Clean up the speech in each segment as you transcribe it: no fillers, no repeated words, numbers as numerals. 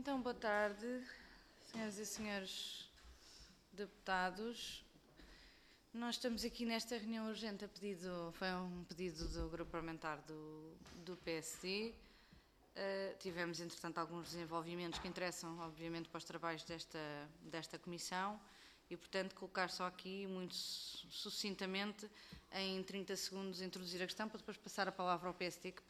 Então, boa tarde, senhoras e senhores deputados. Nós estamos aqui nesta reunião urgente foi um pedido do grupo parlamentar do PSD. Tivemos, entretanto, alguns desenvolvimentos que interessam, obviamente, para os trabalhos desta comissão e, portanto, colocar só aqui, muito sucintamente, em 30 segundos, introduzir a questão, para depois passar a palavra ao PSD que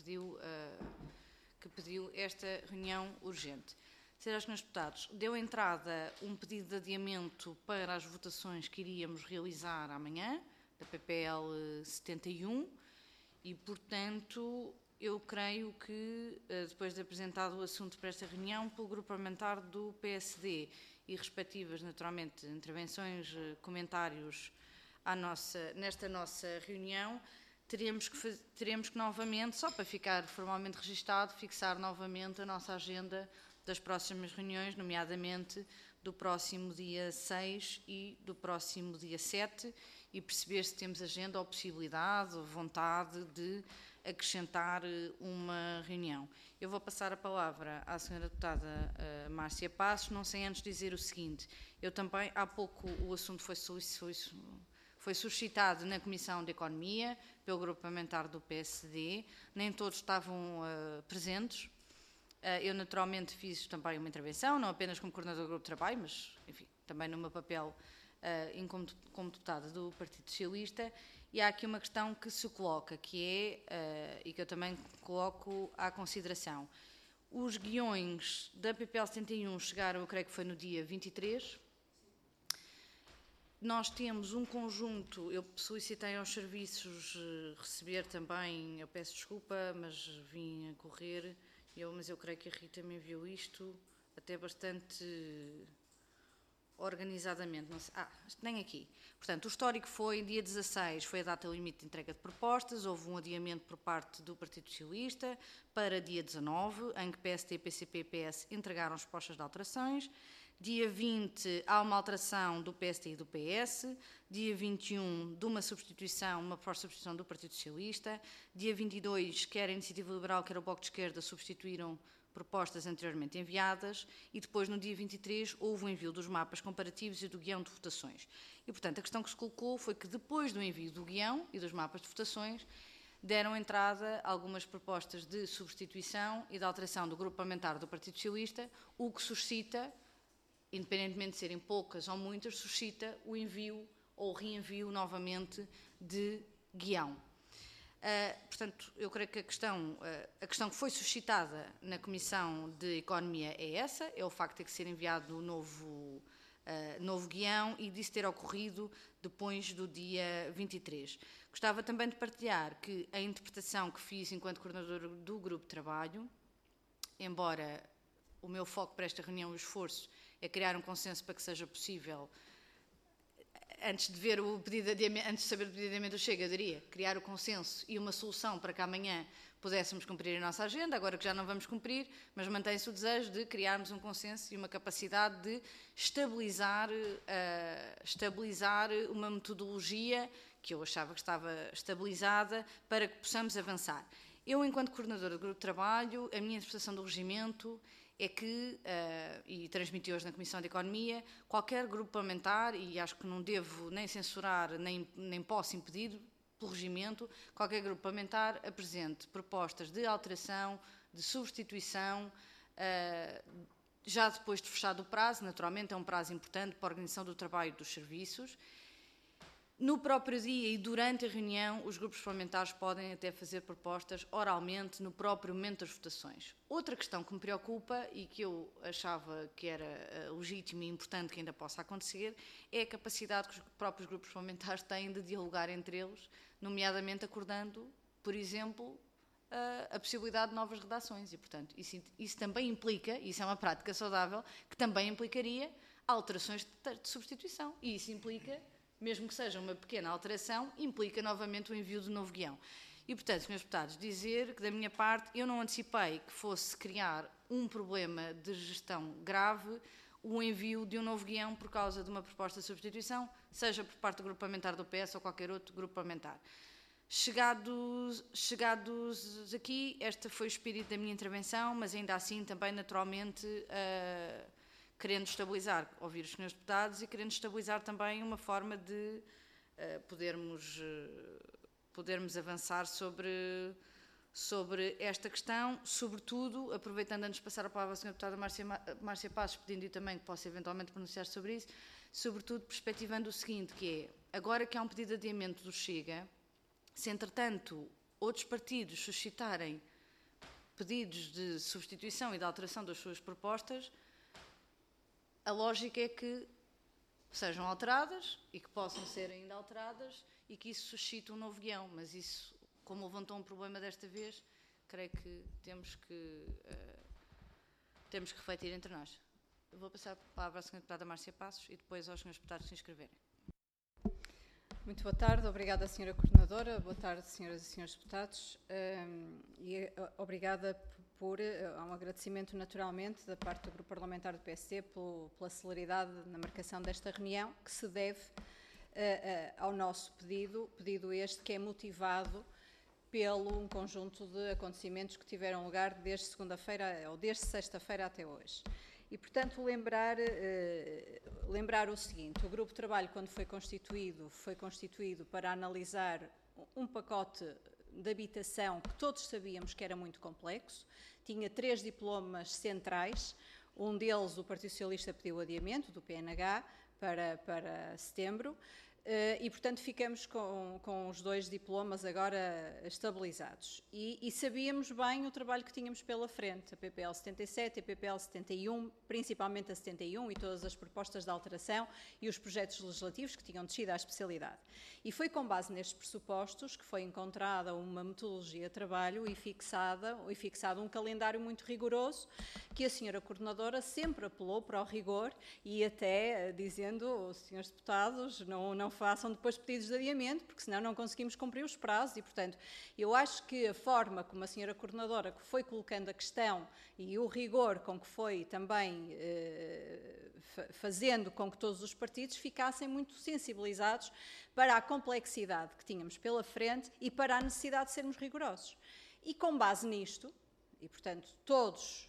pediu esta reunião urgente. Senhoras e senhores deputados, deu entrada um pedido de adiamento para as votações que iríamos realizar amanhã, da PPL 71, e, portanto, eu creio que, depois de apresentado o assunto para esta reunião, pelo grupo parlamentar do PSD e respectivas, naturalmente, intervenções, comentários nesta nossa reunião, teremos que novamente, só para ficar formalmente registado, fixar novamente a nossa agenda das próximas reuniões, nomeadamente do próximo dia 6 e do próximo dia 7, e perceber se temos agenda ou possibilidade ou vontade de acrescentar uma reunião. Eu vou passar a palavra à senhora deputada Márcia Passos, não sem antes dizer o seguinte: eu também, há pouco o assunto foi suscitado na Comissão de Economia, pelo grupo parlamentar do PSD, nem todos estavam presentes. Eu, naturalmente, fiz também uma intervenção, não apenas como coordenador do grupo de trabalho, mas, enfim, também no meu papel como deputada do Partido Socialista, e há aqui uma questão que se coloca, que é, e que eu também coloco à consideração. Os guiões da PPL 71 chegaram, eu creio que foi no dia 23. Nós temos um conjunto, eu solicitei aos serviços receber também, eu peço desculpa, mas vim a correr, mas eu creio que a Rita me enviou isto até bastante organizadamente. Não sei, nem aqui. Portanto, o histórico foi, dia 16, foi a data limite de entrega de propostas, houve um adiamento por parte do Partido Socialista para dia 19, em que PSD, PCP e PS entregaram as propostas de alterações. Dia 20, há uma alteração do PSD e do PS. Dia 21, de uma proposta de substituição do Partido Socialista. Dia 22, quer a Iniciativa Liberal, quer o Bloco de Esquerda substituíram propostas anteriormente enviadas. E depois, no dia 23, houve o envio dos mapas comparativos e do guião de votações. E, portanto, a questão que se colocou foi que, depois do envio do guião e dos mapas de votações, deram entrada algumas propostas de substituição e de alteração do grupo parlamentar do Partido Socialista, o que suscita, independentemente de serem poucas ou muitas, suscita o envio ou reenvio novamente de guião. Portanto, eu creio que a questão que foi suscitada na Comissão de Economia é essa, é o facto de ter que ser enviado o novo guião e disso ter ocorrido depois do dia 23. Gostava também de partilhar que a interpretação que fiz enquanto coordenadora do grupo de trabalho, embora o meu foco para esta reunião, o esforço, é criar um consenso para que seja possível, antes de saber o pedido de adiamento do Chega, eu diria, criar o consenso e uma solução para que amanhã pudéssemos cumprir a nossa agenda, agora que já não vamos cumprir, mas mantém-se o desejo de criarmos um consenso e uma capacidade de estabilizar uma metodologia que eu achava que estava estabilizada para que possamos avançar. Eu, enquanto coordenadora do grupo de trabalho, a minha interpretação do regimento é que, e transmiti hoje na Comissão de Economia, qualquer grupo parlamentar, e acho que não devo nem censurar, nem posso impedir, pelo regimento, qualquer grupo parlamentar apresente propostas de alteração, de substituição, já depois de fechado o prazo, naturalmente é um prazo importante para a organização do trabalho dos serviços. No próprio dia e durante a reunião, os grupos parlamentares podem até fazer propostas oralmente no próprio momento das votações. Outra questão que me preocupa e que eu achava que era legítima e importante que ainda possa acontecer é a capacidade que os próprios grupos parlamentares têm de dialogar entre eles, nomeadamente acordando, por exemplo, a possibilidade de novas redações. E, portanto, isso também implica, isso é uma prática saudável, que também implicaria alterações de substituição. E isso implica, mesmo que seja uma pequena alteração, implica novamente o envio de novo guião. E, portanto, senhores deputados, dizer que, da minha parte, eu não antecipei que fosse criar um problema de gestão grave o envio de um novo guião por causa de uma proposta de substituição, seja por parte do grupo parlamentar do PS ou qualquer outro grupo parlamentar. Chegados aqui, este foi o espírito da minha intervenção, mas ainda assim também naturalmente querendo estabilizar, ouvir os senhores deputados e querendo estabilizar também uma forma de podermos avançar sobre esta questão, sobretudo, aproveitando antes de passar a palavra à senhora deputada Márcia Passos, pedindo-lhe também que possa eventualmente pronunciar sobre isso, sobretudo perspectivando o seguinte, que é, agora que há um pedido de adiamento do Chega, se entretanto outros partidos suscitarem pedidos de substituição e de alteração das suas propostas, a lógica é que sejam alteradas e que possam ser ainda alteradas e que isso suscite um novo guião, mas isso, como levantou um problema desta vez, creio que temos que refletir entre nós. Eu vou passar a palavra à senhora deputada Márcia Passos e depois aos senhores deputados se inscreverem. Muito boa tarde, obrigada senhora Coordenadora, boa tarde senhoras e senhores deputados e obrigada há um agradecimento naturalmente da parte do Grupo Parlamentar do PSD pela celeridade na marcação desta reunião que se deve ao nosso pedido este que é motivado pelo um conjunto de acontecimentos que tiveram lugar desde segunda-feira ou desde sexta-feira até hoje. E, portanto, lembrar o seguinte, o grupo de trabalho, quando foi constituído para analisar um pacote de habitação que todos sabíamos que era muito complexo, tinha 3 diplomas centrais, um deles o Partido Socialista pediu adiamento, do PNH, para setembro, e, portanto, ficamos com os 2 diplomas agora estabilizados. E sabíamos bem o trabalho que tínhamos pela frente, a PPL 77, a PPL 71, principalmente a 71 e todas as propostas de alteração e os projetos legislativos que tinham descido à especialidade. E foi com base nestes pressupostos que foi encontrada uma metodologia de trabalho e fixado um calendário muito rigoroso que a senhora Coordenadora sempre apelou para o rigor e até dizendo, os senhores deputados, não façam depois pedidos de adiamento, porque senão não conseguimos cumprir os prazos e, portanto, eu acho que a forma como a senhora Coordenadora que foi colocando a questão e o rigor com que foi também fazendo com que todos os partidos ficassem muito sensibilizados para a complexidade que tínhamos pela frente e para a necessidade de sermos rigorosos. E com base nisto, e portanto todos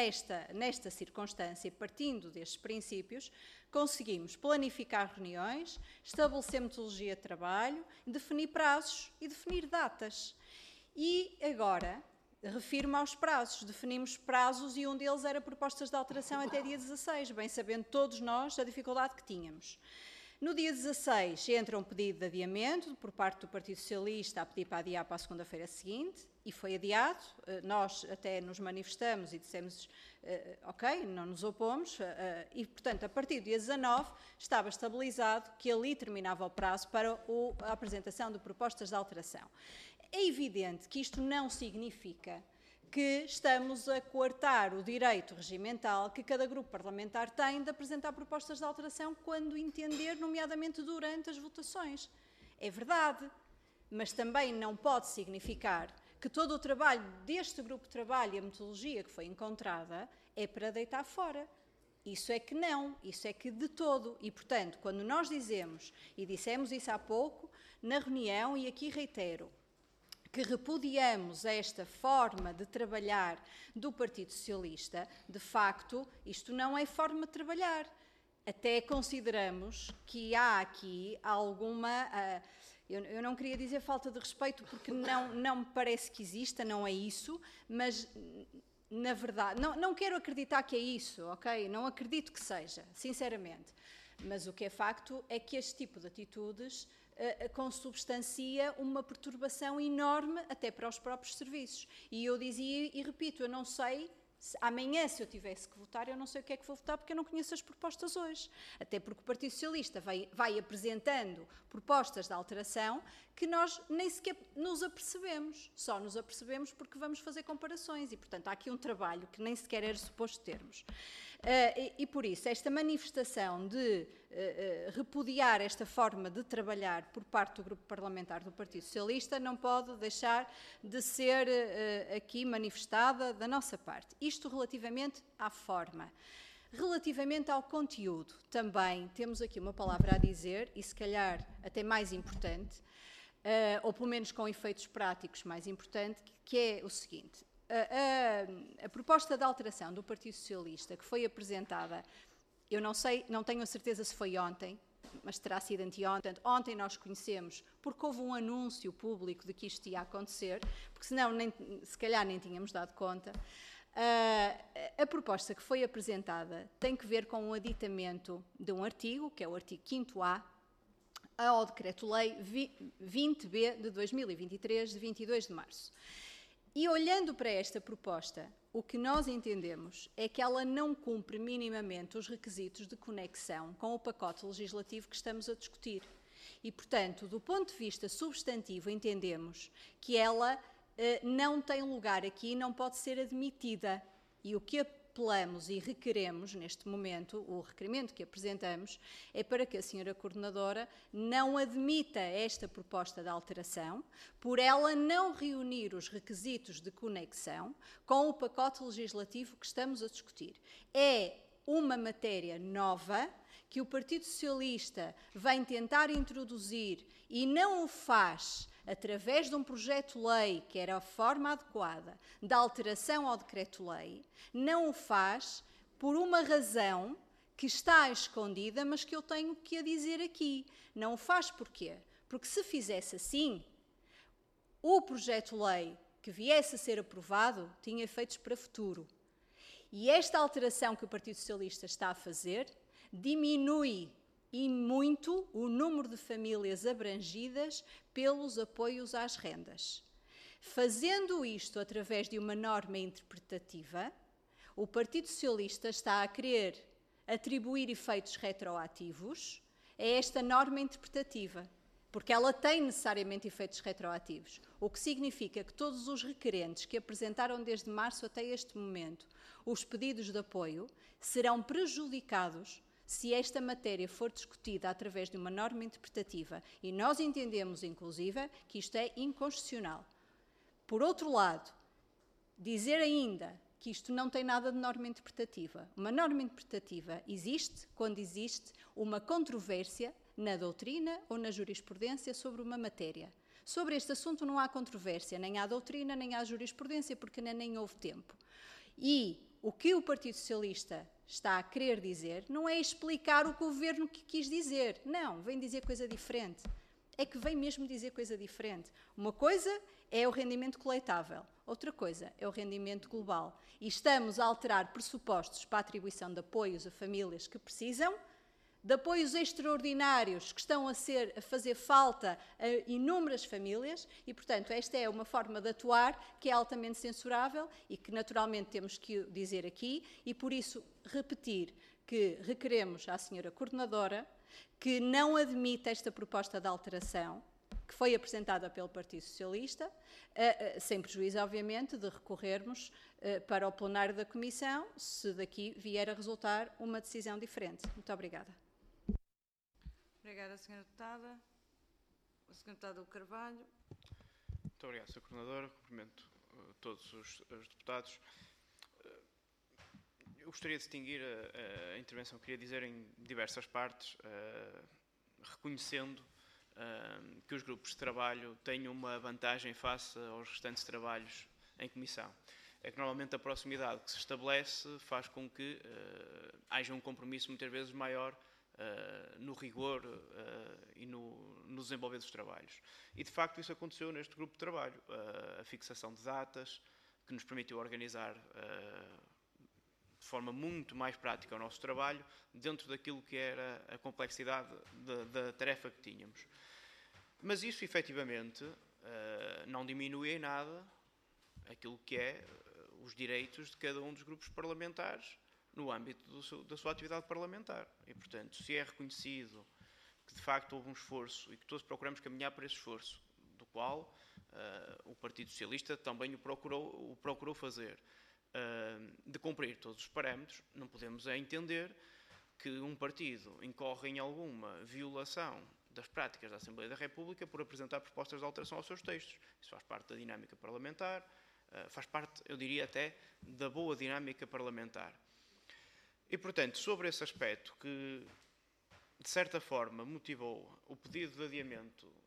nesta circunstância, partindo destes princípios, conseguimos planificar reuniões, estabelecer metodologia de trabalho, definir prazos e definir datas. E agora, refiro-me aos prazos. Definimos prazos e um deles era propostas de alteração até dia 16, bem sabendo todos nós a dificuldade que tínhamos. No dia 16 entra um pedido de adiamento por parte do Partido Socialista a pedir para adiar para a segunda-feira seguinte e foi adiado. Nós até nos manifestamos e dissemos ok, não nos opomos e, portanto, a partir do dia 19 estava estabilizado que ali terminava o prazo para a apresentação de propostas de alteração. É evidente que isto não significa que estamos a coartar o direito regimental que cada grupo parlamentar tem de apresentar propostas de alteração quando entender, nomeadamente durante as votações. É verdade, mas também não pode significar que todo o trabalho deste grupo de trabalho e a metodologia que foi encontrada é para deitar fora. Isso é que não, isso é que de todo. E, portanto, quando nós dizemos, e dissemos isso há pouco, na reunião, e aqui reitero, que repudiamos esta forma de trabalhar do Partido Socialista, de facto, isto não é forma de trabalhar. Até consideramos que há aqui alguma... eu não queria dizer falta de respeito, porque não me parece que exista, não é isso, mas, na verdade, não quero acreditar que é isso, ok? Não acredito que seja, sinceramente. Mas o que é facto é que este tipo de atitudes consubstancia uma perturbação enorme até para os próprios serviços. E eu dizia e repito, eu não sei, amanhã se eu tivesse que votar, eu não sei o que é que vou votar porque eu não conheço as propostas hoje. Até porque o Partido Socialista vai apresentando propostas de alteração que nós nem sequer nos apercebemos. Só nos apercebemos porque vamos fazer comparações e, portanto, há aqui um trabalho que nem sequer era suposto termos. E por isso, esta manifestação de repudiar esta forma de trabalhar por parte do Grupo Parlamentar do Partido Socialista não pode deixar de ser aqui manifestada da nossa parte. Isto relativamente à forma. Relativamente ao conteúdo, também temos aqui uma palavra a dizer, e se calhar até mais importante, ou pelo menos com efeitos práticos mais importante, que é o seguinte. A proposta de alteração do Partido Socialista que foi apresentada, eu não sei, não tenho a certeza se foi ontem, mas terá sido anteontem. Portanto, ontem nós conhecemos, porque houve um anúncio público de que isto ia acontecer, porque senão se calhar nem tínhamos dado conta. A proposta que foi apresentada tem que ver com um aditamento de um artigo, que é o artigo 5º-A, ao Decreto-Lei 20B de 2023, de 22 de março. E olhando para esta proposta, o que nós entendemos é que ela não cumpre minimamente os requisitos de conexão com o pacote legislativo que estamos a discutir. E, portanto, do ponto de vista substantivo, entendemos que ela não tem lugar aqui e não pode ser admitida. E o que apelamos e requeremos neste momento, o requerimento que apresentamos, é para que a senhora Coordenadora não admita esta proposta de alteração, por ela não reunir os requisitos de conexão com o pacote legislativo que estamos a discutir. É uma matéria nova que o Partido Socialista vem tentar introduzir e não o faz através de um projeto-lei, que era a forma adequada de alteração ao decreto-lei, não o faz por uma razão que está escondida, mas que eu tenho que a dizer aqui. Não o faz porquê? Porque se fizesse assim, o projeto-lei que viesse a ser aprovado tinha efeitos para futuro. E esta alteração que o Partido Socialista está a fazer diminui e muito o número de famílias abrangidas pelos apoios às rendas. Fazendo isto através de uma norma interpretativa, o Partido Socialista está a querer atribuir efeitos retroativos a esta norma interpretativa, porque ela tem necessariamente efeitos retroativos, o que significa que todos os requerentes que apresentaram desde março até este momento os pedidos de apoio serão prejudicados se esta matéria for discutida através de uma norma interpretativa, e nós entendemos, inclusive, que isto é inconstitucional. Por outro lado, dizer ainda que isto não tem nada de norma interpretativa. Uma norma interpretativa existe quando existe uma controvérsia na doutrina ou na jurisprudência sobre uma matéria. Sobre este assunto não há controvérsia, nem há doutrina, nem há jurisprudência, porque nem houve tempo. E o que o Partido Socialista está a querer dizer não é explicar o que o Governo quis dizer. Não, vem dizer coisa diferente. É que vem mesmo dizer coisa diferente. Uma coisa é o rendimento coletável, outra coisa é o rendimento global. E estamos a alterar pressupostos para a atribuição de apoios a famílias que precisam, de apoios extraordinários que estão a fazer falta a inúmeras famílias e, portanto, esta é uma forma de atuar que é altamente censurável e que naturalmente temos que dizer aqui e, por isso, repetir que requeremos à senhora Coordenadora que não admita esta proposta de alteração que foi apresentada pelo Partido Socialista, sem prejuízo, obviamente, de recorrermos para o plenário da Comissão, se daqui vier a resultar uma decisão diferente. Muito obrigada. Obrigada, Sra. Deputada. O Sr. Deputado Carvalho. Muito obrigado, Sra. Coordenadora. Cumprimento todos os deputados. Eu gostaria de distinguir a intervenção que queria dizer em diversas partes, reconhecendo que os grupos de trabalho têm uma vantagem face aos restantes trabalhos em comissão. É que normalmente a proximidade que se estabelece faz com que haja um compromisso muitas vezes maior no rigor e no desenvolver dos trabalhos. E, de facto, isso aconteceu neste grupo de trabalho. A fixação de datas, que nos permitiu organizar de forma muito mais prática o nosso trabalho, dentro daquilo que era a complexidade da tarefa que tínhamos. Mas isso, efetivamente, não diminui em nada aquilo que é os direitos de cada um dos grupos parlamentares no âmbito da sua atividade parlamentar. E, portanto, se é reconhecido que, de facto, houve um esforço e que todos procuramos caminhar para esse esforço, do qual o Partido Socialista também o procurou fazer, de cumprir todos os parâmetros, não podemos entender que um partido incorre em alguma violação das práticas da Assembleia da República por apresentar propostas de alteração aos seus textos. Isso faz parte da dinâmica parlamentar, faz parte, eu diria até, da boa dinâmica parlamentar. E, portanto, sobre esse aspecto que, de certa forma, motivou o pedido de adiamento por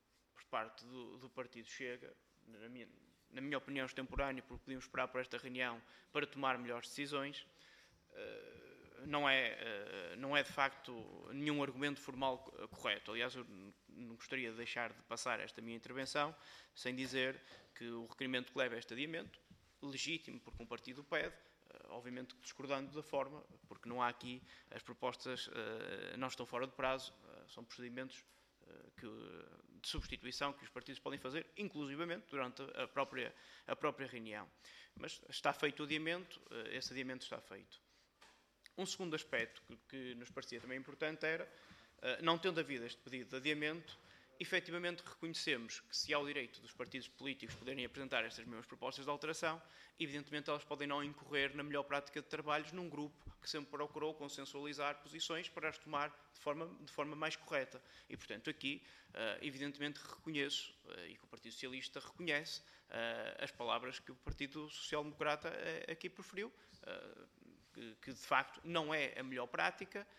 parte do Partido Chega, na minha opinião extemporâneo, porque podíamos esperar por esta reunião para tomar melhores decisões. Não é de facto nenhum argumento formal correto. Aliás, eu não gostaria de deixar de passar esta minha intervenção sem dizer que o requerimento que leva a este adiamento, legítimo porque um partido o pede, obviamente discordando da forma, porque não há aqui, as propostas não estão fora de prazo, são procedimentos de substituição que os partidos podem fazer, inclusivamente durante a própria reunião. Mas está feito o adiamento, esse adiamento está feito. Um segundo aspecto que nos parecia também importante era, não tendo havido este pedido de adiamento, efetivamente reconhecemos que se há o direito dos partidos políticos poderem apresentar estas mesmas propostas de alteração, evidentemente elas podem não incorrer na melhor prática de trabalhos num grupo que sempre procurou consensualizar posições para as tomar de forma mais correta. E, portanto, aqui, evidentemente, reconheço, e que o Partido Socialista reconhece, as palavras que o Partido Social Democrata aqui preferiu, que de facto não é a melhor prática,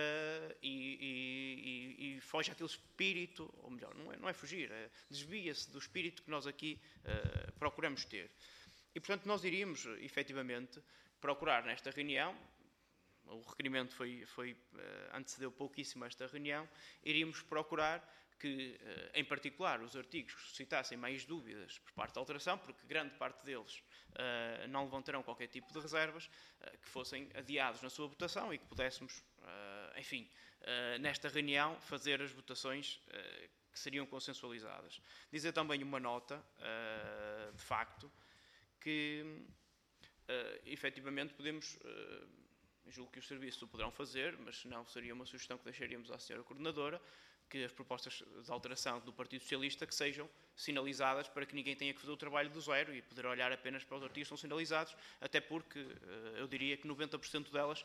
e foge àquele espírito, ou melhor, não é fugir, desvia-se do espírito que nós aqui procuramos ter. E, portanto, nós iríamos, efetivamente, procurar nesta reunião, o requerimento antecedeu pouquíssimo esta reunião, iríamos procurar que, em particular, os artigos que suscitassem mais dúvidas por parte da alteração, porque grande parte deles não levantarão qualquer tipo de reservas, que fossem adiados na sua votação e que pudéssemos, enfim, nesta reunião, fazer as votações que seriam consensualizadas. Dizer também uma nota, de facto, que, efetivamente, podemos... julgo que os serviços o poderão fazer, mas se não, seria uma sugestão que deixaríamos à senhora coordenadora, que as propostas de alteração do Partido Socialista que sejam sinalizadas para que ninguém tenha que fazer o trabalho do zero e poder olhar apenas para os artigos que são sinalizados, até porque eu diria que 90% delas...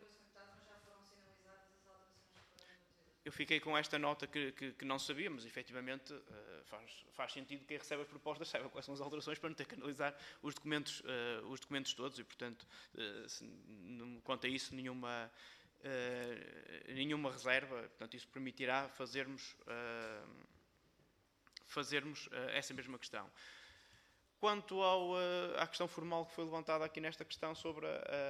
Eu fiquei com esta nota que não sabíamos, efetivamente faz sentido que quem recebe as propostas saiba quais são as alterações para não ter que analisar os documentos todos e, portanto, quanto a isso, nenhuma reserva. Portanto, isso permitirá fazermos essa mesma questão. Quanto à questão formal que foi levantada aqui nesta questão sobre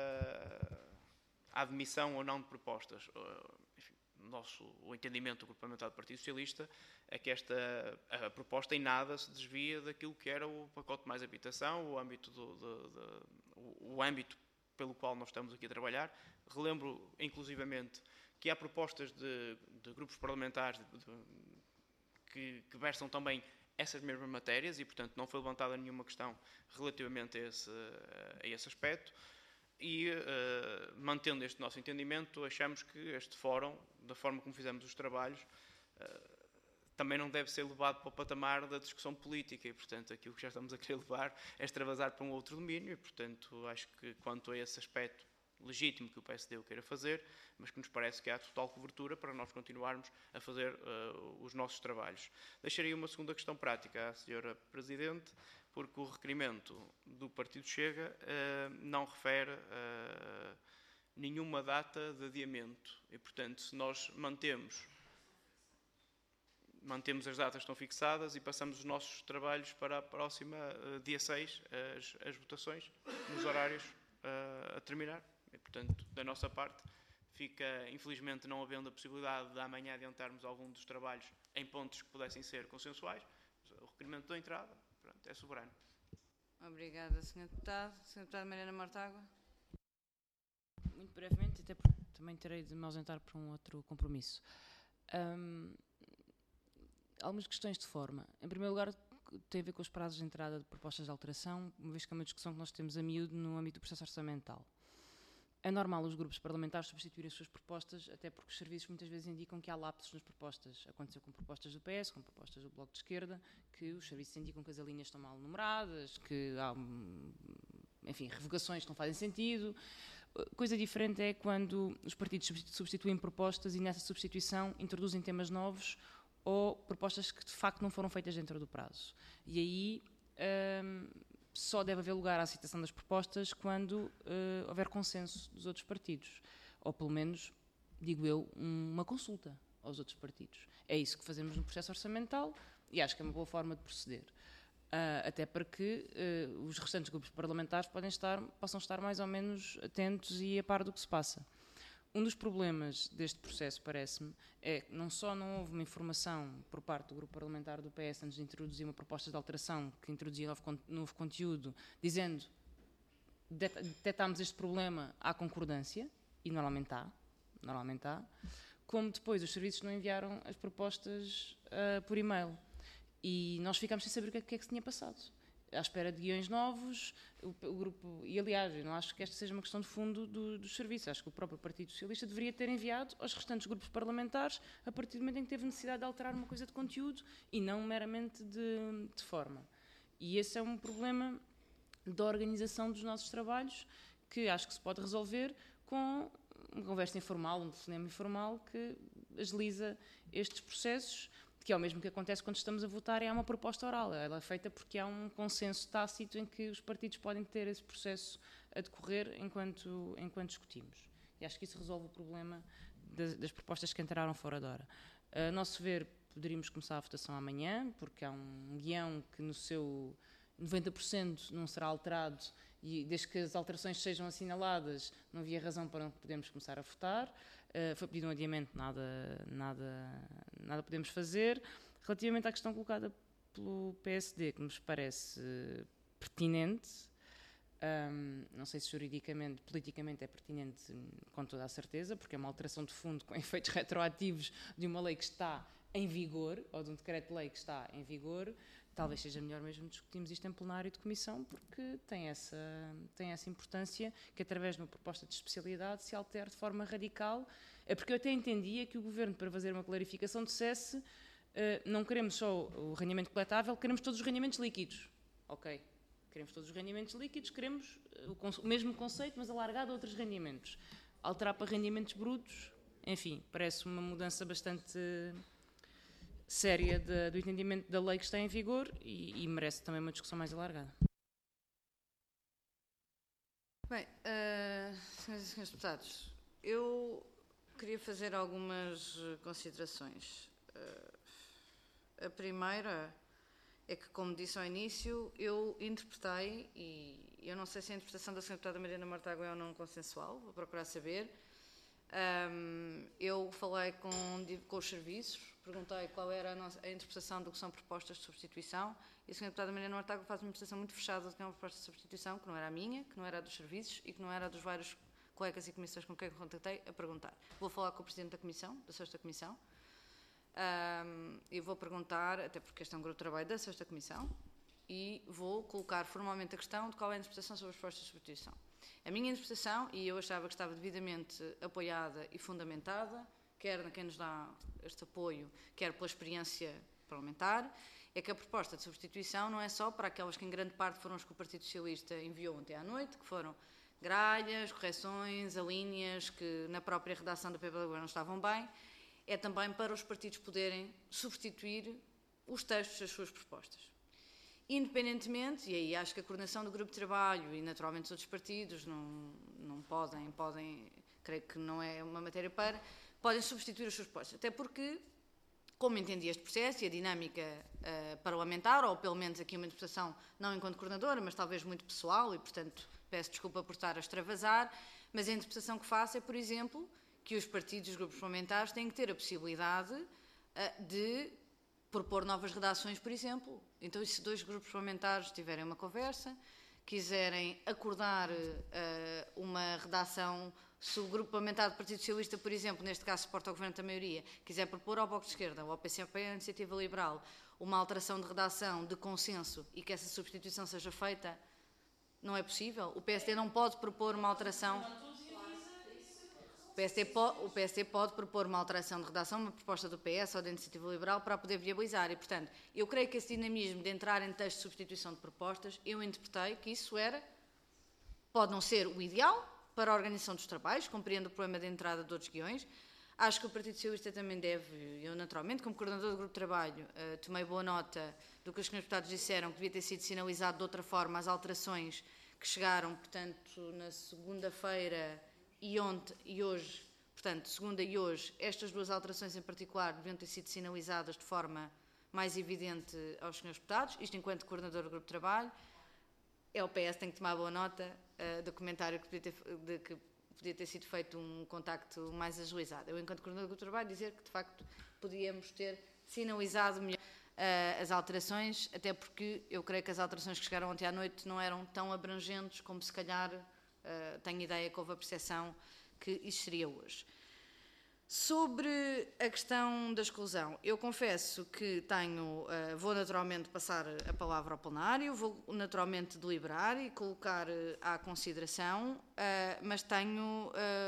a admissão ou não de propostas, enfim, o entendimento do Grupo Parlamentar do Partido Socialista é que a proposta em nada se desvia daquilo que era o pacote mais habitação, o âmbito pelo qual nós estamos aqui a trabalhar. Relembro, inclusivamente, que há propostas de grupos parlamentares que versam também essas mesmas matérias e, portanto, não foi levantada nenhuma questão relativamente a esse aspecto. E, mantendo este nosso entendimento, achamos que este fórum, da forma como fizemos os trabalhos, também não deve ser levado para o patamar da discussão política e, portanto, aquilo que já estamos a querer levar é extravasar para um outro domínio e, portanto, acho que quanto a esse aspecto legítimo que o PSD o queira fazer, mas que nos parece que há total cobertura para nós continuarmos a fazer os nossos trabalhos. Deixaria uma segunda questão prática à Sra. Presidente, porque o requerimento do Partido Chega não refere nenhuma data de adiamento e, portanto, se nós mantemos as datas que estão fixadas e passamos os nossos trabalhos para a próxima dia 6, as votações, nos horários a terminar. E, portanto, da nossa parte, fica, infelizmente, não havendo a possibilidade de amanhã adiantarmos algum dos trabalhos em pontos que pudessem ser consensuais, o requerimento da entrada, pronto, é soberano. Obrigada, Sr. Deputado. Sra. Deputada Mariana Mortágua. Muito brevemente, até porque também terei de me ausentar para um outro compromisso. Algumas questões de forma. Em primeiro lugar, tem a ver com os prazos de entrada de propostas de alteração, uma vez que é uma discussão que nós temos a miúdo no âmbito do processo orçamental. É normal os grupos parlamentares substituírem as suas propostas, até porque os serviços muitas vezes indicam que há lapsos nas propostas. Aconteceu com propostas do PS, com propostas do Bloco de Esquerda, que os serviços indicam que as linhas estão mal numeradas, que há, enfim, revogações que não fazem sentido. Coisa diferente é quando os partidos substituem propostas e nessa substituição introduzem temas novos ou propostas que de facto não foram feitas dentro do prazo. E aí só deve haver lugar à aceitação das propostas quando houver consenso dos outros partidos. Ou pelo menos, digo eu, uma consulta aos outros partidos. É isso que fazemos no processo orçamental E acho que é uma boa forma de proceder. Até para que os restantes grupos parlamentares possam estar mais ou menos atentos e a par do que se passa. Um dos problemas deste processo, parece-me, é que não só não houve uma informação por parte do grupo parlamentar do PS antes de introduzir uma proposta de alteração que introduzia novo conteúdo, dizendo detectámos este problema à concordância, e normalmente há, como depois os serviços não enviaram as propostas por e-mail. E nós ficámos sem saber o que é que se tinha passado. À espera de guiões novos, o grupo... E, aliás, eu não acho que esta seja uma questão de fundo dos serviços. Acho que o próprio Partido Socialista deveria ter enviado aos restantes grupos parlamentares a partir do momento em que teve necessidade de alterar uma coisa de conteúdo e não meramente de forma. E esse é um problema da organização dos nossos trabalhos que acho que se pode resolver com uma conversa informal, um telefonema informal que agiliza estes processos, que é o mesmo que acontece quando estamos a votar e há uma proposta oral. Ela é feita porque há um consenso tácito em que os partidos podem ter esse processo a decorrer enquanto discutimos. E acho que isso resolve o problema das propostas que entraram fora da hora. A nosso ver, poderíamos começar a votação amanhã, porque há um guião que no seu 90% não será alterado e desde que as alterações sejam assinaladas não havia razão para não podermos começar a votar. Foi pedido um adiamento, nada podemos fazer. Relativamente à questão colocada pelo PSD, que nos parece pertinente, não sei se juridicamente, politicamente é pertinente com toda a certeza, porque é uma alteração de fundo com efeitos retroativos de uma lei que está em vigor, ou de um decreto-lei que está em vigor. Talvez seja melhor mesmo discutirmos isto em plenário de comissão, porque tem essa importância que, através de uma proposta de especialidade, se altere de forma radical. É porque eu até entendia que o Governo, para fazer uma clarificação, dissesse não queremos só o rendimento coletável, queremos todos os rendimentos líquidos. Ok, queremos todos os rendimentos líquidos, queremos o mesmo conceito, mas alargado a outros rendimentos. Alterar para rendimentos brutos, enfim, parece uma mudança bastante séria do entendimento da lei que está em vigor e merece também uma discussão mais alargada. Bem, senhoras e senhores deputados, eu queria fazer algumas considerações. A primeira é que, como disse ao início, eu interpretei, e eu não sei se a interpretação da senhora deputada Mariana Mortágua é ou não consensual, vou procurar saber. Eu falei com os serviços, perguntei qual era a interpretação do que são propostas de substituição, e a senhora deputada Mariana Mortágua faz uma interpretação muito fechada do que é uma proposta de substituição, que não era a minha, que não era a dos serviços e que não era a dos vários colegas e comissões com quem eu contactei a perguntar. Vou falar com o Presidente da Comissão, da Sexta Comissão, e vou perguntar, até porque este é um grupo de trabalho da Sexta Comissão, e vou colocar formalmente a questão de qual é a interpretação sobre as propostas de substituição. A minha interpretação, e eu achava que estava devidamente apoiada e fundamentada, quer na quem nos dá este apoio, quer pela experiência parlamentar, é que a proposta de substituição não é só para aquelas que em grande parte foram as que o Partido Socialista enviou ontem à noite, que foram gralhas, correções, alíneas, que na própria redação da PPLB não estavam bem, é também para os partidos poderem substituir os textos das suas propostas. Independentemente, e aí acho que a coordenação do grupo de trabalho e naturalmente os outros partidos não podem, creio que não é uma matéria podem substituir as suas propostas, até porque, como entendi este processo e a dinâmica parlamentar, ou pelo menos aqui uma interpretação, não enquanto coordenadora, mas talvez muito pessoal, e portanto peço desculpa por estar a extravasar, mas a interpretação que faço é, por exemplo, que os partidos, os grupos parlamentares têm que ter a possibilidade de propor novas redações, por exemplo. Então, se dois grupos parlamentares tiverem uma conversa, quiserem acordar uma redação, se o grupo parlamentar do Partido Socialista, por exemplo, neste caso suporta ao Governo da maioria, quiser propor ao Bloco de Esquerda ou ao PCP, à Iniciativa Liberal, uma alteração de redação de consenso e que essa substituição seja feita, não é possível. O PSD não pode propor uma alteração. O PSD pode propor uma alteração de redação, uma proposta do PS ou da Iniciativa Liberal para poder viabilizar. E, portanto, eu creio que esse dinamismo de entrar em texto de substituição de propostas, eu interpretei que isso pode não ser o ideal para a organização dos trabalhos, compreendo o problema de entrada de outros guiões. Acho que o Partido Socialista também deve, eu naturalmente, como coordenador do grupo de trabalho, tomei boa nota do que os senhores deputados disseram, que devia ter sido sinalizado de outra forma as alterações que chegaram, portanto, na segunda-feira e ontem e hoje, portanto, segunda e hoje, estas duas alterações em particular deviam ter sido sinalizadas de forma mais evidente aos senhores deputados, isto enquanto coordenador do grupo de trabalho. É o PS que tem que tomar boa nota do comentário que podia ter sido feito um contacto mais agilizado. Eu, enquanto coordenador do grupo de trabalho, dizer que, de facto, podíamos ter sinalizado melhor as alterações, até porque eu creio que as alterações que chegaram ontem à noite não eram tão abrangentes como, se calhar, tenho ideia que houve a percepção que isso seria hoje. Sobre a questão da exclusão, eu confesso que vou naturalmente passar a palavra ao plenário, vou naturalmente deliberar e colocar à consideração, mas tenho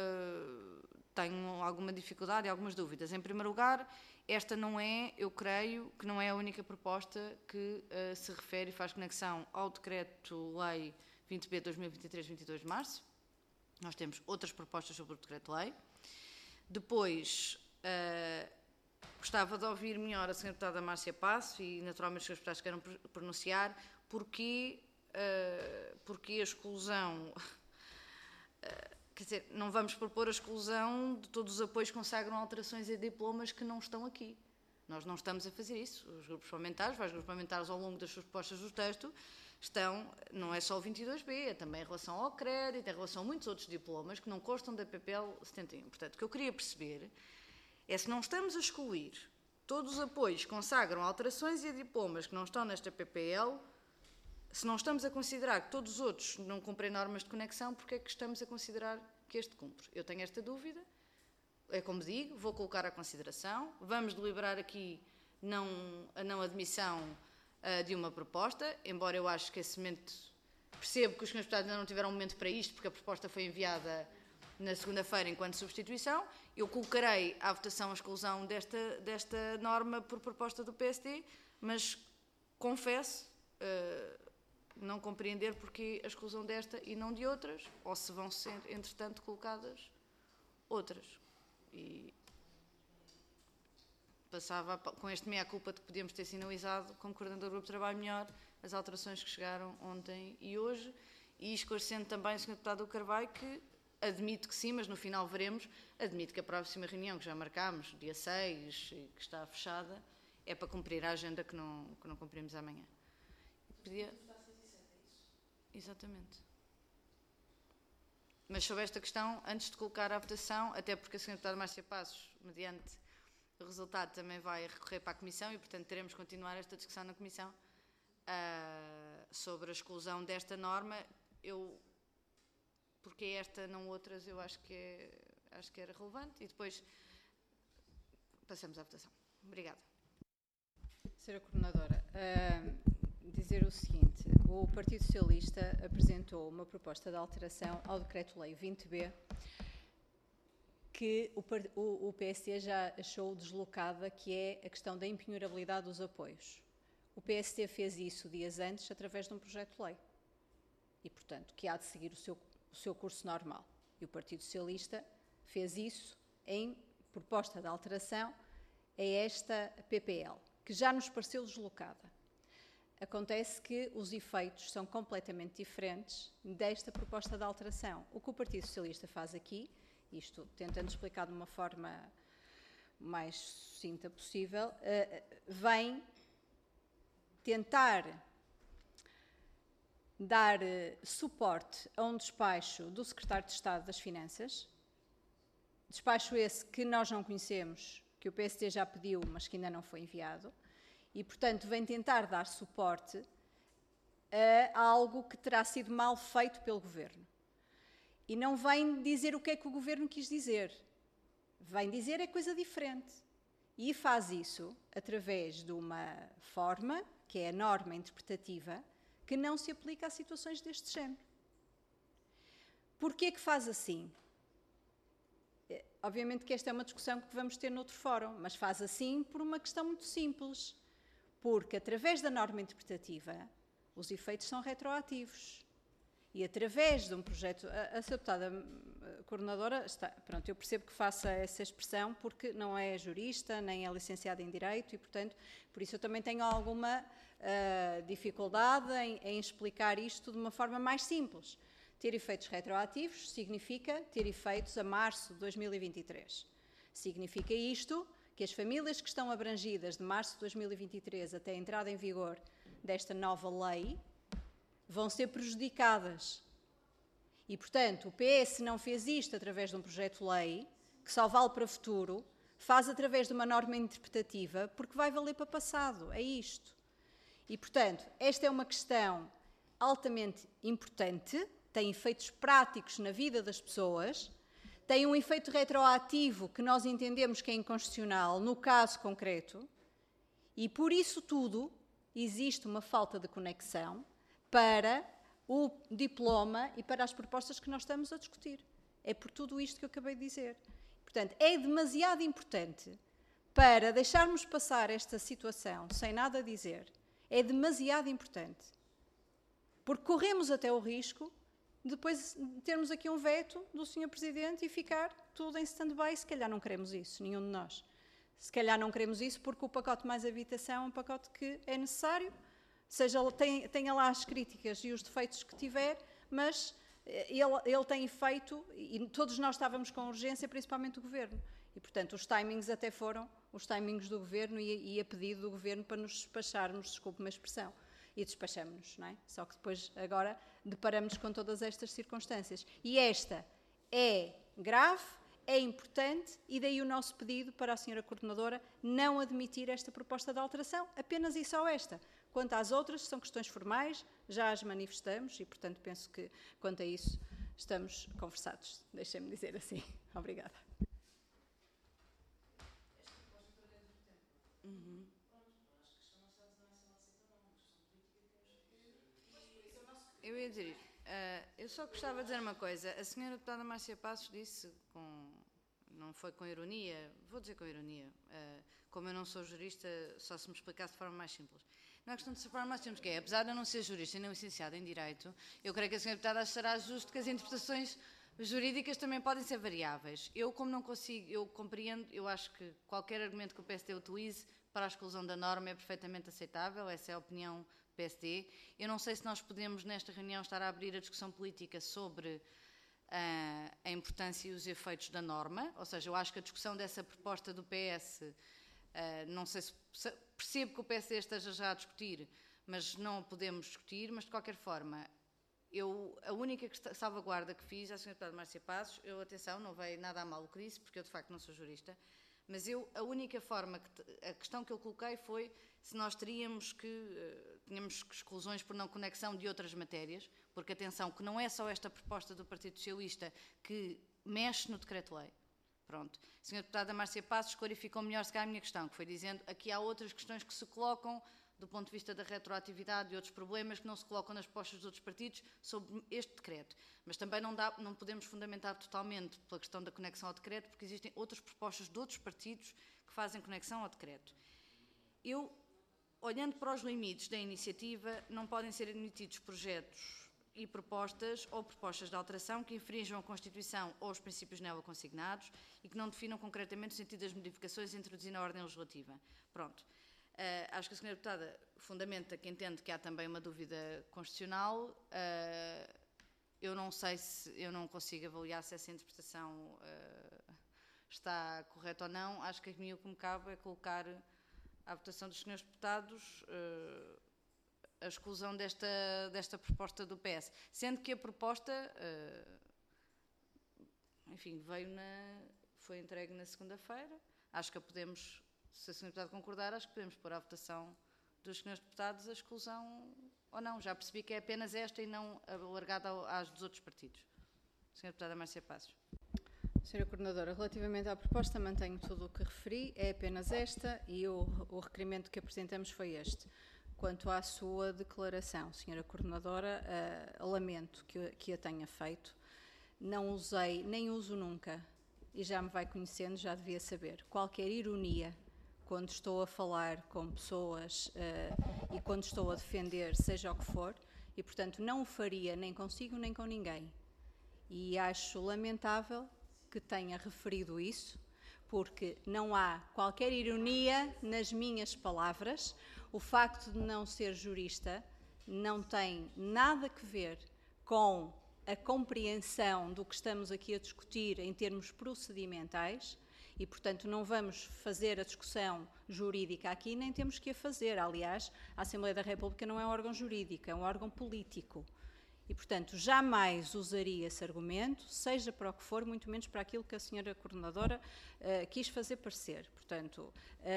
alguma dificuldade e algumas dúvidas. Em primeiro lugar, esta não é, eu creio, que não é a única proposta que se refere e faz conexão ao Decreto-Lei 20B de 2023-22 de março. Nós temos outras propostas sobre o Decreto-Lei. Depois, gostava de ouvir melhor a Sra. Deputada Márcia Passo e, naturalmente, os Srs. Deputados queiram pronunciar porque a exclusão... Quer dizer, não vamos propor a exclusão de todos os apoios que consagram alterações e diplomas que não estão aqui. Nós não estamos a fazer isso. Os grupos parlamentares, vários grupos parlamentares, ao longo das suas propostas do texto, não é só o 22B, é também em relação ao crédito, em relação a muitos outros diplomas que não constam da PPL 71. Portanto, o que eu queria perceber é se não estamos a excluir todos os apoios que consagram alterações e diplomas que não estão nesta PPL, se não estamos a considerar que todos os outros não cumprem normas de conexão, porque é que estamos a considerar que este cumpre? Eu tenho esta dúvida, é como digo, vou colocar à consideração, vamos deliberar aqui a não admissão de uma proposta, embora eu acho que esse momento, percebo que os senhores deputados ainda não tiveram um momento para isto, porque a proposta foi enviada na segunda-feira enquanto substituição, eu colocarei à votação a exclusão desta norma por proposta do PSD, mas confesso não compreender porque a exclusão desta e não de outras, ou se vão ser, entretanto, colocadas outras. E passava com este meia-culpa de que podíamos ter sinalizado, como coordenador do grupo de trabalho, melhor as alterações que chegaram ontem e hoje, e esclarecendo também o Sr. Deputado do Carvalho que admito que sim, mas no final veremos, admito que a próxima reunião que já marcámos, dia 6, e que está fechada, é para cumprir a agenda que não cumprimos amanhã. Pedia... Exatamente. Mas sobre esta questão, antes de colocar à votação, até porque a Sra. Deputada Márcia Passos, mediante o resultado, também vai recorrer para a Comissão e, portanto, teremos que continuar esta discussão na Comissão sobre a exclusão desta norma. Porque esta, não outras, eu acho que era relevante. E depois passamos à votação. Obrigada. Sra. Coordenadora, dizer o seguinte: o Partido Socialista apresentou uma proposta de alteração ao Decreto-Lei 20B que o PSD já achou deslocada, que é a questão da impenhorabilidade dos apoios. O PSD fez isso dias antes através de um projeto de lei e, portanto, que há de seguir o seu curso normal. E o Partido Socialista fez isso em proposta de alteração a esta PPL, que já nos pareceu deslocada. Acontece que os efeitos são completamente diferentes desta proposta de alteração. O que o Partido Socialista faz aqui, isto tentando explicar de uma forma mais sucinta possível, vem tentar dar suporte a um despacho do Secretário de Estado das Finanças, despacho esse que nós não conhecemos, que o PSD já pediu, mas que ainda não foi enviado, e, portanto, vem tentar dar suporte a algo que terá sido mal feito pelo Governo. E não vem dizer o que é que o Governo quis dizer. Vem dizer é coisa diferente. E faz isso através de uma forma, que é a norma interpretativa, que não se aplica a situações deste género. Porquê que faz assim? Obviamente que esta é uma discussão que vamos ter noutro fórum, mas faz assim por uma questão muito simples. Porque, através da norma interpretativa, os efeitos são retroativos. E, através de um projeto... A Sra. Deputada Coordenadora, pronto, eu percebo que faça essa expressão porque não é jurista, nem é licenciada em Direito e, portanto, por isso eu também tenho alguma dificuldade em explicar isto de uma forma mais simples. Ter efeitos retroativos significa ter efeitos a março de 2023. Significa isto que as famílias que estão abrangidas de março de 2023 até a entrada em vigor desta nova lei vão ser prejudicadas. E, portanto, o PS não fez isto através de um projeto-lei, que só vale para o futuro, faz através de uma norma interpretativa, porque vai valer para o passado. É isto. E, portanto, esta é uma questão altamente importante, tem efeitos práticos na vida das pessoas, tem um efeito retroativo que nós entendemos que é inconstitucional no caso concreto, e por isso tudo existe uma falta de conexão para o diploma e para as propostas que nós estamos a discutir. É por tudo isto que eu acabei de dizer. Portanto, é demasiado importante para deixarmos passar esta situação sem nada dizer. É demasiado importante. Porque corremos até o risco de depois termos aqui um veto do Sr. Presidente e ficar tudo em stand-by. Se calhar não queremos isso, nenhum de nós. Se calhar não queremos isso porque o pacote mais habitação é um pacote que é necessário, seja tenha lá as críticas e os defeitos que tiver, mas ele tem efeito, e todos nós estávamos com urgência, principalmente o Governo. E, portanto, os timings até foram os timings do Governo e a pedido do Governo para nos despacharmos, desculpe-me a expressão, e despachamos-nos, não é? Só que depois, agora, deparamos com todas estas circunstâncias. E esta é grave, é importante, e daí o nosso pedido para a Sra. Coordenadora não admitir esta proposta de alteração, apenas e só esta. Quanto às outras, são questões formais, já as manifestamos e, portanto, penso que, quanto a isso, estamos conversados. Deixem-me dizer assim. Obrigada. Eu ia dizer, eu só gostava de dizer uma coisa. A senhora deputada Márcia Passos disse, não foi com ironia, vou dizer com ironia, como eu não sou jurista, só se me explicasse de forma mais simples. Não é questão de se forma mais simples, que é, apesar de eu não ser jurista e nem licenciada em Direito, eu creio que a senhora deputada achará justo que as interpretações jurídicas também podem ser variáveis. Eu, como não consigo, eu compreendo, eu acho que qualquer argumento que o PSD utilize para a exclusão da norma é perfeitamente aceitável, essa é a opinião do PSD. Eu não sei se nós podemos, nesta reunião, estar a abrir a discussão política sobre a importância e os efeitos da norma, ou seja, eu acho que a discussão dessa proposta do PS, não sei se percebo que o PSD esteja já a discutir, mas não podemos discutir, mas de qualquer forma, a única salvaguarda que fiz à Sra. Deputada Márcia Passos, atenção, não veio nada a mal o que disse, porque eu de facto não sou jurista, mas a única forma, a questão que eu coloquei foi se nós tínhamos exclusões por não conexão de outras matérias, porque atenção, que não é só esta proposta do Partido Socialista que mexe no decreto-lei. Pronto. A Sra. Deputada Márcia Passos clarificou melhor se calhar a minha questão, que foi dizendo aqui há outras questões que se colocam do ponto de vista da retroatividade e outros problemas que não se colocam nas propostas dos outros partidos sobre este decreto. Mas também não podemos fundamentar totalmente pela questão da conexão ao decreto, porque existem outras propostas de outros partidos que fazem conexão ao decreto. Olhando para os limites da iniciativa, não podem ser admitidos projetos e propostas ou propostas de alteração que infringam a Constituição ou os princípios nela consignados e que não definam concretamente o sentido das modificações introduzidas na ordem legislativa. Pronto. Acho que a senhora deputada fundamenta que entende que há também uma dúvida constitucional. Eu não sei eu não consigo avaliar se essa interpretação está correta ou não. Acho que a mim o que me cabe é colocar à votação dos senhores deputados a exclusão desta proposta do PS. Sendo que a proposta, enfim, foi entregue na segunda-feira. Acho que a podemos, se a senhora deputada concordar, acho que podemos pôr à votação dos senhores deputados a exclusão ou não. Já percebi que é apenas esta e não alargada às dos outros partidos. Senhora deputada Márcia Passos. Senhora Coordenadora, relativamente à proposta, mantenho tudo o que referi, é apenas esta e o requerimento que apresentamos foi este. Quanto à sua declaração, Senhora Coordenadora, lamento que a tenha feito. Não usei, nem uso nunca, e já me vai conhecendo, já devia saber, qualquer ironia quando estou a falar com pessoas e quando estou a defender, seja o que for, e, portanto, não o faria nem consigo nem com ninguém. E acho lamentável que tenha referido isso, porque não há qualquer ironia nas minhas palavras. O facto de não ser jurista não tem nada a ver com a compreensão do que estamos aqui a discutir em termos procedimentais E, portanto, não vamos fazer a discussão jurídica aqui, nem temos que a fazer. Aliás, a Assembleia da República não é um órgão jurídico, é um órgão político. E, portanto, jamais usaria esse argumento, seja para o que for, muito menos para aquilo que a senhora coordenadora quis fazer parecer. Portanto,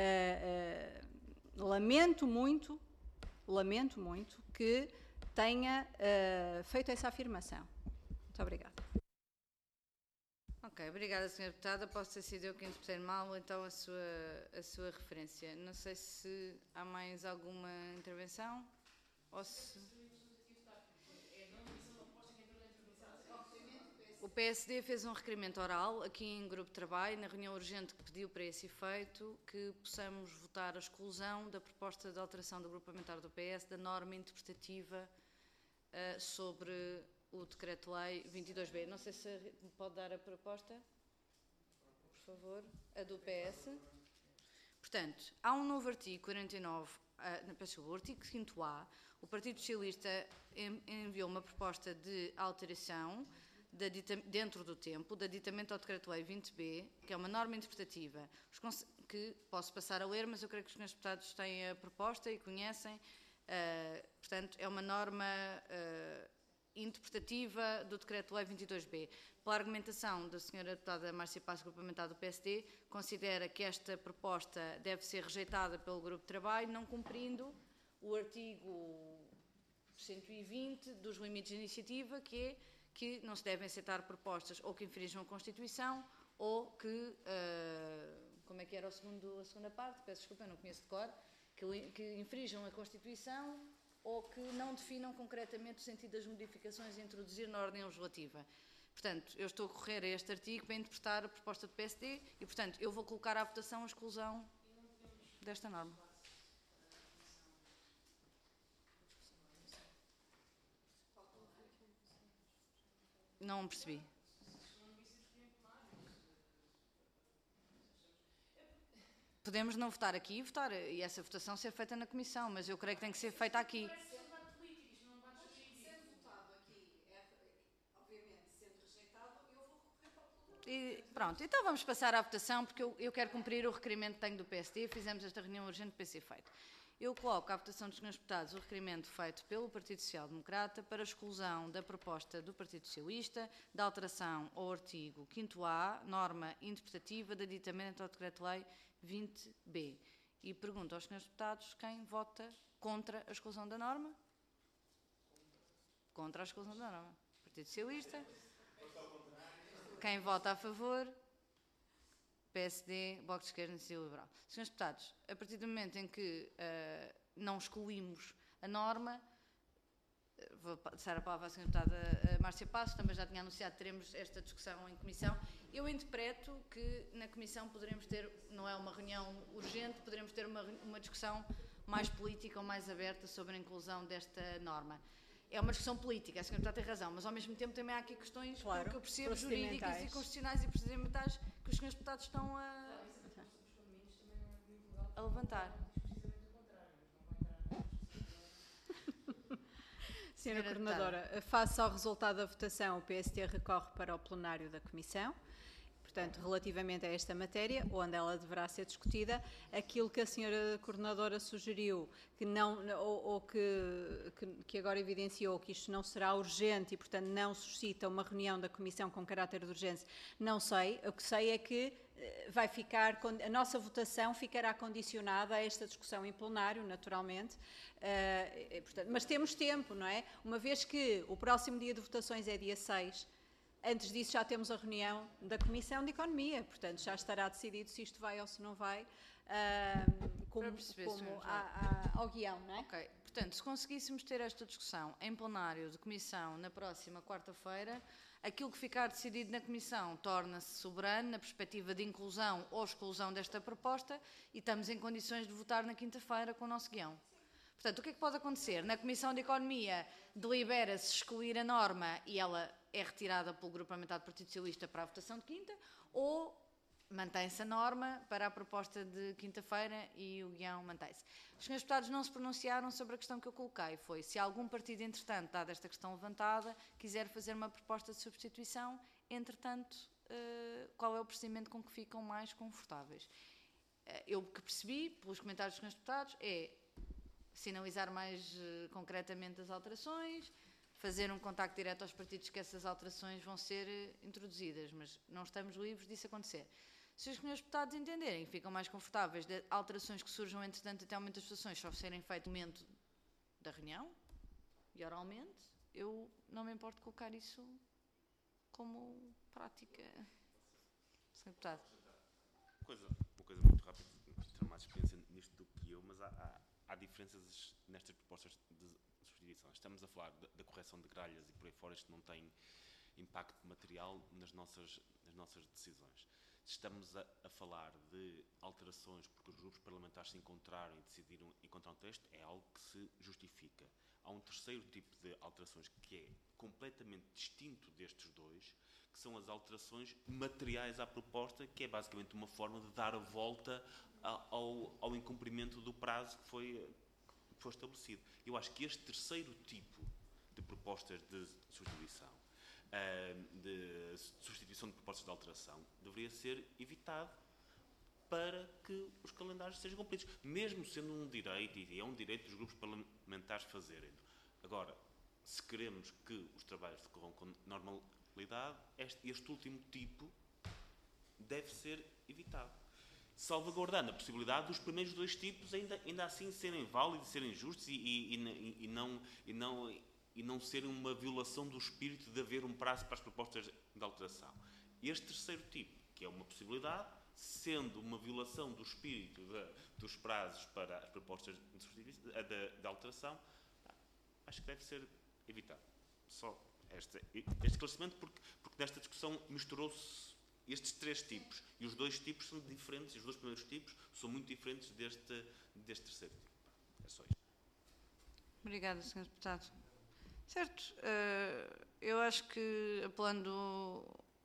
lamento muito que tenha feito essa afirmação. Muito obrigada. Ok, obrigada, Sra. Deputada. Posso ter sido eu que interpretei mal, ou então a sua referência. Não sei se há mais alguma intervenção, ou se... O PSD fez um requerimento oral aqui em grupo de trabalho, na reunião urgente que pediu para esse efeito, que possamos votar a exclusão da proposta de alteração do grupo parlamentar do PS da norma interpretativa sobre o Decreto-Lei 22B. Não sei se me pode dar a proposta, por favor, a do PS. Portanto, há um novo artigo 49, o artigo 5º-A, o Partido Socialista enviou uma proposta de alteração dentro do tempo, de aditamento ao Decreto-Lei 20B, que é uma norma interpretativa, que posso passar a ler, mas eu creio que os senhores deputados têm a proposta e conhecem. Portanto, é uma norma interpretativa do Decreto-Lei 22B. Pela argumentação da senhora deputada Márcia Passos, grupo parlamentar do PSD, considera que esta proposta deve ser rejeitada pelo grupo de trabalho, não cumprindo o artigo 120 dos limites de iniciativa, que é que não se devem aceitar propostas ou que infringam a Constituição ou que, como é que era a segunda parte? Peço desculpa, eu não conheço de cor, que infringam a Constituição ou que não definam concretamente o sentido das modificações a introduzir na ordem legislativa. Portanto, eu estou a recorrer a este artigo para interpretar a proposta do PSD e, portanto, eu vou colocar à votação a exclusão desta norma. Não percebi. Podemos não votar aqui e votar, e essa votação ser feita na Comissão, mas eu creio que tem que ser feita aqui. Sendo votado aqui, obviamente, sendo rejeitado, eu vou recorrer para o plenário. E pronto, então vamos passar à votação, porque eu quero cumprir o requerimento que tenho do PSD, fizemos esta reunião urgente para ser feito. Eu coloco à votação dos senhores deputados o requerimento feito pelo Partido Social Democrata para a exclusão da proposta do Partido Socialista da alteração ao artigo 5º-A, norma interpretativa de aditamento ao Decreto-Lei 20B. E pergunto aos senhores deputados quem vota contra a exclusão da norma? Contra a exclusão da norma. Partido Socialista. Quem vota a favor? PSD, Bloco de Esquerda e Iniciativa Liberal. Senhores deputados, a partir do momento em que não excluímos a norma, vou passar a palavra à senhora deputada Márcia Passos, também já tinha anunciado que teremos esta discussão em comissão. Eu interpreto que na comissão poderemos ter, não é uma reunião urgente, poderemos ter uma discussão mais política ou mais aberta sobre a inclusão desta norma. É uma discussão política, a senhora deputada tem razão, mas ao mesmo tempo também há aqui questões, que eu percebo, jurídicas e constitucionais e procedimentais que os senhores deputados estão a levantar. Senhora Coordenadora, face ao resultado da votação, o PST recorre para o plenário da Comissão. Portanto, relativamente a esta matéria, onde ela deverá ser discutida, aquilo que a senhora Coordenadora sugeriu, que não, ou que agora evidenciou que isto não será urgente e, portanto, não suscita uma reunião da Comissão com caráter de urgência, não sei. O que sei é que a nossa votação ficará condicionada a esta discussão em plenário, naturalmente, portanto, mas temos tempo, não é? Uma vez que o próximo dia de votações é dia 6, antes disso já temos a reunião da Comissão de Economia, portanto já estará decidido se isto vai ou se não vai, ao guião, não é? Ok, portanto, se conseguíssemos ter esta discussão em plenário de Comissão na próxima quarta-feira, aquilo que ficar decidido na Comissão torna-se soberano na perspectiva de inclusão ou exclusão desta proposta e estamos em condições de votar na quinta-feira com o nosso guião. Portanto, o que é que pode acontecer? Na Comissão de Economia delibera-se excluir a norma e ela é retirada pelo Grupo Parlamentar do Partido Socialista para a votação de quinta, ou mantém-se a norma para a proposta de quinta-feira e o guião mantém-se. Os senhores deputados não se pronunciaram sobre a questão que eu coloquei, foi se algum partido, entretanto, dada esta questão levantada, quiser fazer uma proposta de substituição, entretanto, qual é o procedimento com que ficam mais confortáveis. Eu que percebi, pelos comentários dos senhores deputados, é sinalizar mais concretamente as alterações, fazer um contacto direto aos partidos que essas alterações vão ser introduzidas, mas não estamos livres disso acontecer. Se os senhores deputados entenderem que ficam mais confortáveis de alterações que surjam, entretanto, até aumento das votações, só serem feitas no momento da reunião e oralmente, eu não me importo de colocar isso como prática. Senhor deputado. Uma coisa muito rápida, tenho mais experiência nisto do que eu, mas há diferenças nestas propostas de substituição. Estamos a falar da correção de gralhas e por aí fora, isto não tem impacto material nas nossas decisões. Se estamos a falar de alterações porque os grupos parlamentares se encontraram e decidiram encontrar um texto, é algo que se justifica. Há um terceiro tipo de alterações que é completamente distinto destes dois, que são as alterações materiais à proposta, que é basicamente uma forma de dar a volta ao incumprimento do prazo que foi estabelecido. Eu acho que este terceiro tipo de propostas de substituição, de propostas de alteração, deveria ser evitado para que os calendários sejam cumpridos, mesmo sendo um direito, e é um direito dos grupos parlamentares fazerem. Agora, se queremos que os trabalhos decorram com normalidade, este último tipo deve ser evitado, salvaguardando a possibilidade dos primeiros dois tipos ainda assim serem válidos, serem justos e não serem uma violação do espírito de haver um prazo para as propostas de alteração. Este terceiro tipo, que é uma possibilidade, sendo uma violação do espírito dos prazos para as propostas de alteração, acho que deve ser evitado. Só este esclarecimento, porque nesta discussão misturou-se estes três tipos, e os dois tipos são diferentes, os dois primeiros tipos são muito diferentes deste terceiro tipo. É só isto. Obrigada, Sr. Deputado. Certo, eu acho que, apelando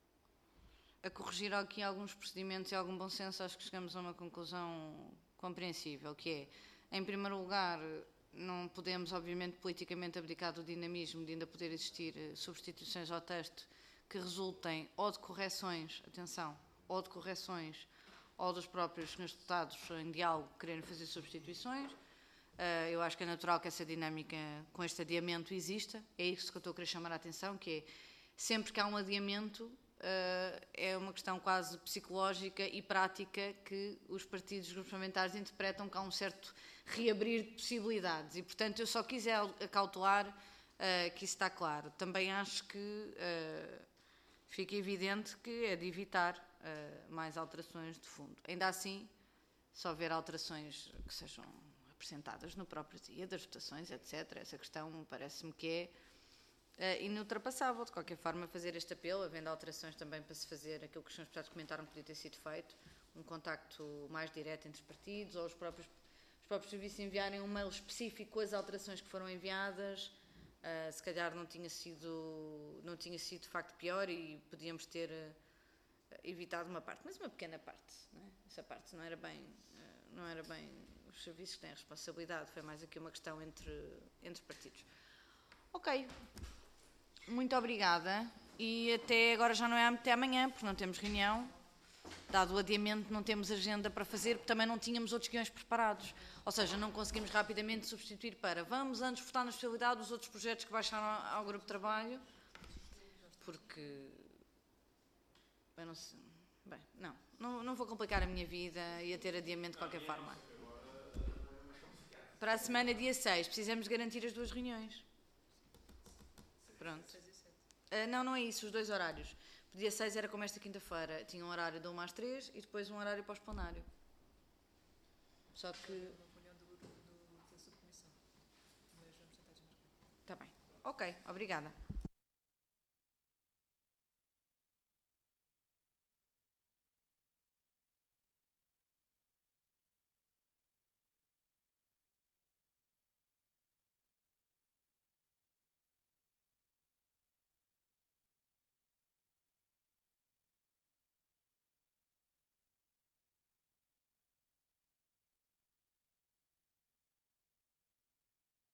a corrigir aqui alguns procedimentos e algum bom senso, acho que chegamos a uma conclusão compreensível, que é, em primeiro lugar, não podemos, obviamente, politicamente abdicar do dinamismo de ainda poder existir substituições ao texto que resultem ou de correções, atenção, ou de correções, ou dos próprios senhores deputados em diálogo quererem fazer substituições. Eu acho que é natural que essa dinâmica com este adiamento exista. É isso que eu estou a querer chamar a atenção, que é, sempre que há um adiamento, é uma questão quase psicológica e prática que os partidos, os grupos parlamentares interpretam que há um certo reabrir de possibilidades e, portanto, eu só quis acautelar que isso está claro. Também acho que fica evidente que é de evitar mais alterações de fundo. Ainda assim, se houver alterações que sejam apresentadas no próprio dia das votações, etc., essa questão parece-me que é inultrapassável. De qualquer forma, fazer este apelo, havendo alterações também para se fazer aquilo que os senhores deputados comentaram que podia ter sido feito, um contacto mais direto entre os partidos, ou os próprios serviços enviarem um mail específico com as alterações que foram enviadas. Se calhar não tinha sido de facto pior e podíamos ter evitado uma parte, mas uma pequena parte, não é? Essa parte não era bem os serviços que têm a responsabilidade, foi mais aqui uma questão entre partidos. Ok, muito obrigada, e até agora já não é até amanhã, porque não temos reunião, dado o adiamento não temos agenda para fazer, porque também não tínhamos outros guiões preparados, ou seja, não conseguimos rapidamente substituir para vamos antes votar na especialidade dos outros projetos que baixaram ao grupo de trabalho, porque eu não sei, bem, não vou complicar a minha vida e a ter adiamento de qualquer forma. Para a semana, dia 6, precisamos garantir as duas reuniões. Pronto. Não é isso, os dois horários. O dia 6 era como esta quinta-feira, tinha um horário de 1 às 3 e depois um horário pós-plenário. Só que... Está bem. Ok, obrigada.